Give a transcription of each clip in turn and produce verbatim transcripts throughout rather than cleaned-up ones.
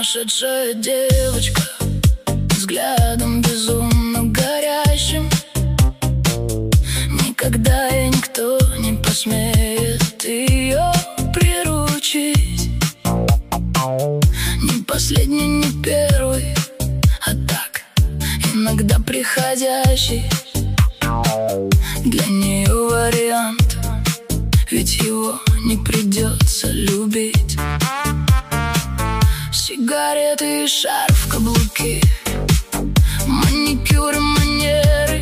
Сумасшедшая девочка, взглядом безумно горящим. Никогда и никто не посмеет ее приручить. Ни последний, ни первый, а так, иногда приходящий. Для нее вариант, ведь его не придется любить. Сигареты и шарф, каблуки, маникюр и манеры,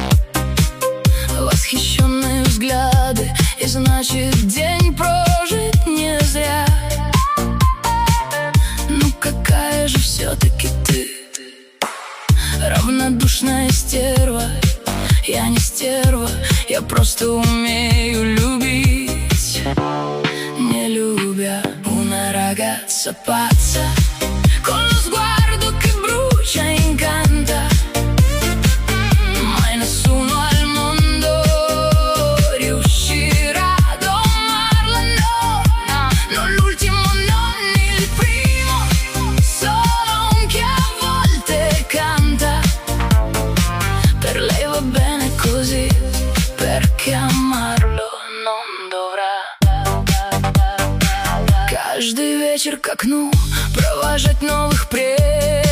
восхищенные взгляды, и значит день прожит не зря. Ну какая же все-таки ты, равнодушная стерва. Я не стерва, я просто умею любить, не любя una ragazza pazza con lo sguardo che brucia e incanta. Mai nessuno al mondo riuscirà a domarla, no, non l'ultimo, non il primo, solo un che a volte canta. Per lei va bene così, perché amarlo non dovrà. Каждый вечер к окну провожать новых прелестей.